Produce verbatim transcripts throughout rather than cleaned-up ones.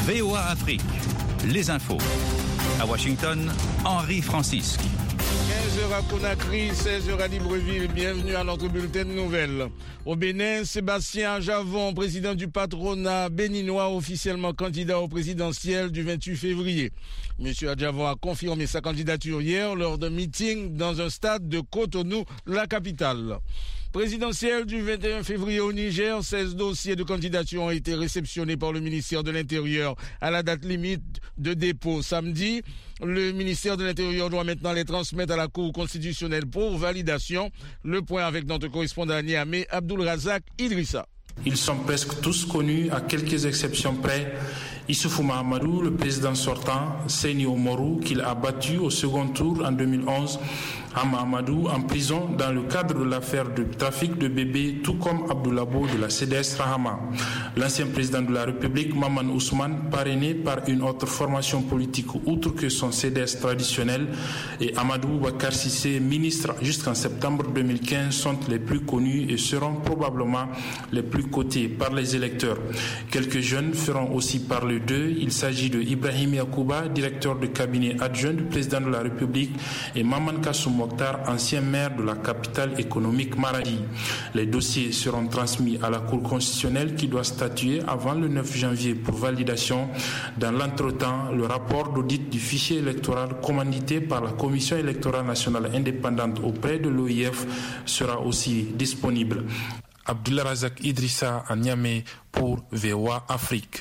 V O A Afrique, les infos. À Washington, Henri Francisque. quinze heures à Conakry, seize heures à Libreville. Bienvenue à notre bulletin de nouvelles. Au Bénin, Sébastien Adjavon, président du patronat béninois, officiellement candidat au présidentiel du vingt-huit février. Monsieur Adjavon a confirmé sa candidature hier lors d'un meeting dans un stade de Cotonou, la capitale. Présidentielle du vingt et un février au Niger, seize dossiers de candidature ont été réceptionnés par le ministère de l'Intérieur à la date limite de dépôt samedi. Le ministère de l'Intérieur doit maintenant les transmettre à la Cour constitutionnelle pour validation. Le point avec notre correspondant à Niamey, Abdulrazak Idrissa. Ils sont presque tous connus, à quelques exceptions près. Issoufou Mahamadou, le président sortant, Seyni Oumarou, qu'il a battu au second tour en deux mille onze, Hama Amadou en prison dans le cadre de l'affaire de trafic de bébés, tout comme Abdoulabo de la C D S Rahama. L'ancien président de la République, Maman Ousmane, parrainé par une autre formation politique outre que son C D S traditionnel, et Amadou Bakar Sissé, ministre jusqu'en septembre deux mille quinze, sont les plus connus et seront probablement les plus cotés par les électeurs. Quelques jeunes feront aussi parler d'eux. Il s'agit de Ibrahim Yakouba, directeur de cabinet adjoint du président de la République, et Maman Kassoum Mokhtar, ancien maire de la capitale économique Maradi. Les dossiers seront transmis à la Cour constitutionnelle qui doit statuer avant le neuf janvier pour validation. Dans l'entretemps, le rapport d'audit du fichier électoral commandité par la Commission électorale nationale indépendante auprès de l'O I F sera aussi disponible. Abdulrazak Idrissa à Niamey pour V O A Afrique.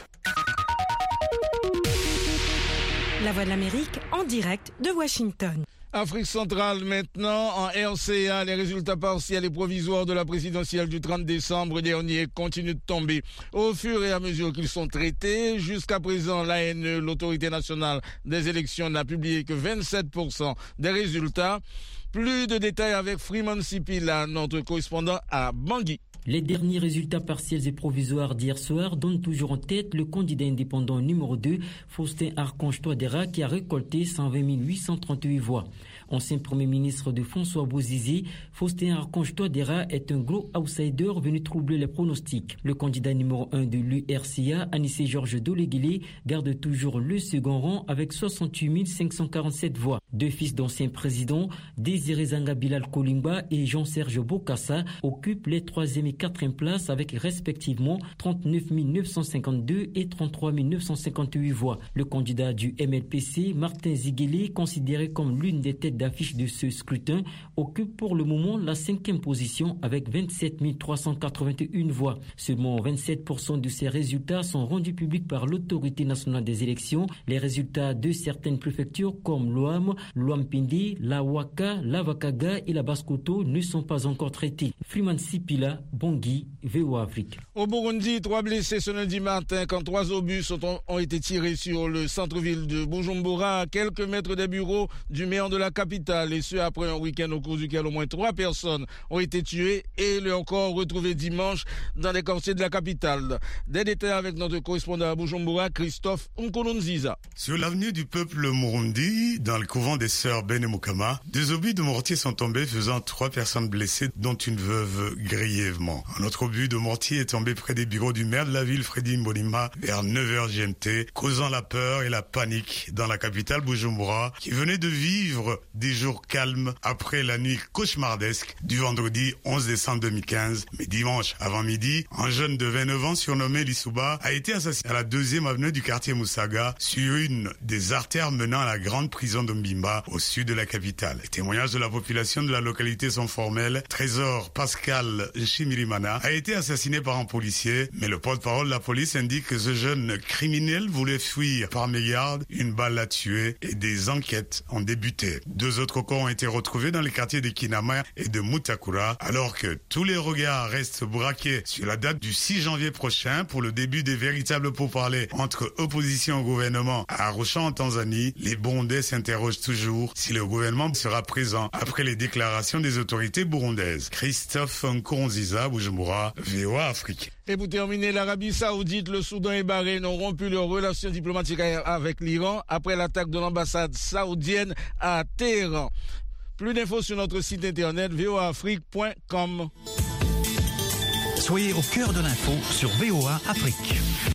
La Voix de l'Amérique en direct de Washington. Afrique centrale maintenant, en R C A, les résultats partiels et provisoires de la présidentielle du trente décembre dernier continuent de tomber au fur et à mesure qu'ils sont traités. Jusqu'à présent, l'A N E, l'autorité nationale des élections, n'a publié que vingt-sept pour cent des résultats. Plus de détails avec Freeman Sipila, notre correspondant à Bangui. Les derniers résultats partiels et provisoires d'hier soir donnent toujours en tête le candidat indépendant numéro deux, Faustin Archange Touadéra, qui a récolté cent vingt mille huit cent trente-huit voix. Ancien premier ministre de François Bozizé, Faustin Archange Touadéra est un gros outsider venu troubler les pronostics. Le candidat numéro un de l'U R C A, Anissé Georges Doléguélé, garde toujours le second rang avec soixante-huit mille cinq cent quarante-sept voix. Deux fils d'anciens présidents, Désiré Zanga Bilal Kolimba et Jean-Serge Bokassa, occupent les troisième et quatrième places avec respectivement trente-neuf mille neuf cent cinquante-deux et trente-trois mille neuf cent cinquante-huit voix. Le candidat du M L P C, Martin Ziguélé, considéré comme l'une des têtes d'affiche de ce scrutin, occupe pour le moment la cinquième position avec vingt-sept mille trois cent quatre-vingt-un voix. Seulement vingt-sept pour cent de ces résultats sont rendus publics par l'autorité nationale des élections. Les résultats de certaines préfectures comme l'Ouam, l'Ouampindi, la Ouaka, la Vakaga et la Basse-Koto ne sont pas encore traités. Freeman Sipila, Bangui, V O A Afrique. Au Burundi, trois blessés ce lundi matin quand trois obus ont, ont été tirés sur le centre-ville de Bujumbura, à quelques mètres des bureaux du maire de la capitale, et ce après un week-end au cours duquel au moins trois personnes ont été tuées et leur corps retrouvés dimanche dans les quartiers de la capitale. Des détails avec notre correspondant à Bujumbura, Christophe Nkolonziza. Sur l'avenue du peuple Murundi, dans le couvent des sœurs Benemukama, deux obus de mortier sont tombés, faisant trois personnes blessées, dont une veuve grièvement. Un autre obus de mortier est tombé près des bureaux du maire de la ville, Freddy Mbonimpa, vers neuf heures G M T, causant la peur et la panique dans la capitale Bujumbura, qui venait de vivre des jours calmes après la nuit cauchemardesque du vendredi onze décembre deux mille quinze. Mais dimanche, avant midi, un jeune de vingt-neuf ans surnommé Lissouba a été assassiné à la deuxième avenue du quartier Moussaga, sur une des artères menant à la grande prison de Mbimba, au sud de la capitale. Les témoignages de la population de la localité sont formels. Trésor Pascal Chimirimana a été assassiné par un policier, mais le porte-parole de la police indique que ce jeune criminel voulait fuir par mégarde. Une balle l'a tué et des enquêtes ont débuté. Deux autres corps ont été retrouvés dans les quartiers de Kinama et de Mutakura, alors que tous les regards restent braqués sur la date du six janvier prochain pour le début des véritables pourparlers entre opposition au gouvernement à Arusha en Tanzanie. Les Burundais s'interrogent toujours si le gouvernement sera présent après les déclarations des autorités burundaises. Christophe Nkurunziza, Bujumbura, V O A Afrique. Et pour terminer, l'Arabie Saoudite, le Soudan et Bahreïn ont rompu leurs relations diplomatiques avec l'Iran après l'attaque de l'ambassade saoudienne à Téhéran. Plus d'infos sur notre site internet v o a afrique point com. Soyez au cœur de l'info sur V O A Afrique.